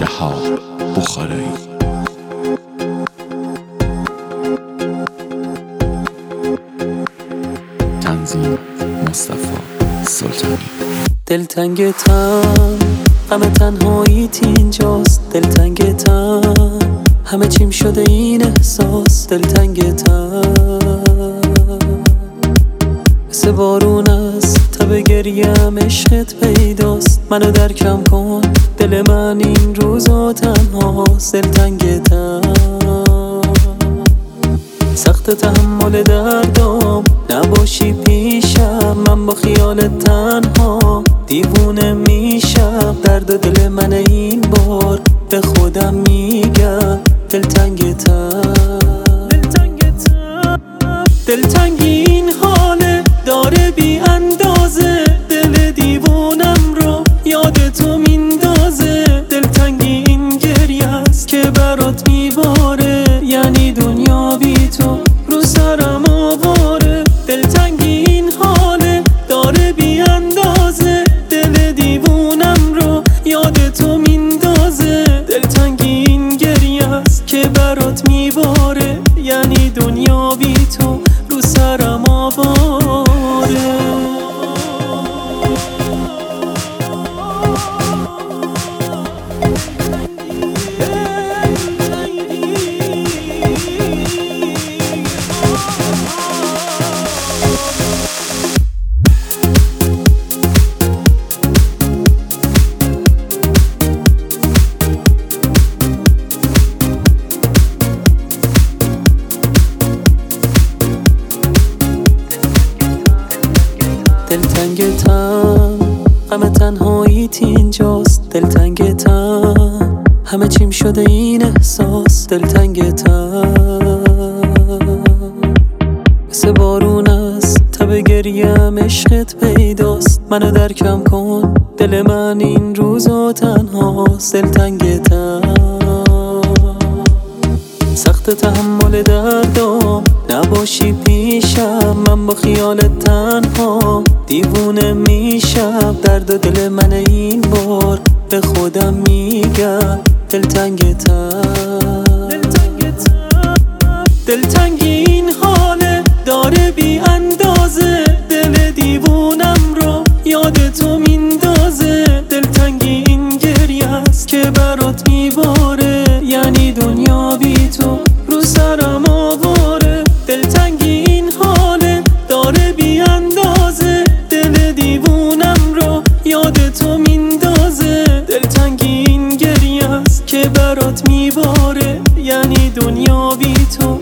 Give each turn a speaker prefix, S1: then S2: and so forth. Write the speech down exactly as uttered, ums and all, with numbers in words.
S1: شهاب بخارایی. تنظیم مصطفی سلطانی.
S2: دلتنگتم، غم تنهاییت اینجاست. دلتنگتم، همه چیم شده این احساس. دلتنگتم، مثل بارون است تب گریم عشقت پیداست. منو درکم کن، دل من این روزا تنهاست. دلتنگتم، سخت تحمل دردام، نباشی پیشم من با خیالت تنها دیوونه میشم. درد دل من این بار به خودم میگم. دلتنگتم، دلتنگتم، دلتنگی این حاله داره بی اندازه. دل دیوونم رو یاد تو میندازه. دلتنگی این گریه است که برات میباره، یعنی دنیا بی تو رو سرم آواره. دلتنگی این حاله داره بی اندازه. دل دیوونم رو یاد تو میندازه. دلتنگی این گریه است که برات میباره، یعنی دنیا بی تو رو سرم آواره. دلتنگتم، غم تنهاییت اینجاست. دلتنگتم، همه چیم شده این احساس. دلتنگتم، مثل بارون است تب گریم عشقت پیداست. منو درکم کن، دل من این روزا تنهاست. دلتنگتم، سخت تحمل دردام، نباشی پیشم من با خیالت تنها دیوونه میشم. درد دل من این بار به خودم میگم. دلتنگتم، دلتنگتم، دلتنگی این حاله داره بی اندازه. دل دیوونم رو یاد تو میندازه. دلتنگی این گریه است که برات میباره، یعنی دنیا بی تو رو سرم آواره. دلتنگی این حاله داره بی اندازه. دل دیوونم رو یاد تو میندازه. دلتنگی این گریه است که برات میباره، یعنی دنیا بی تو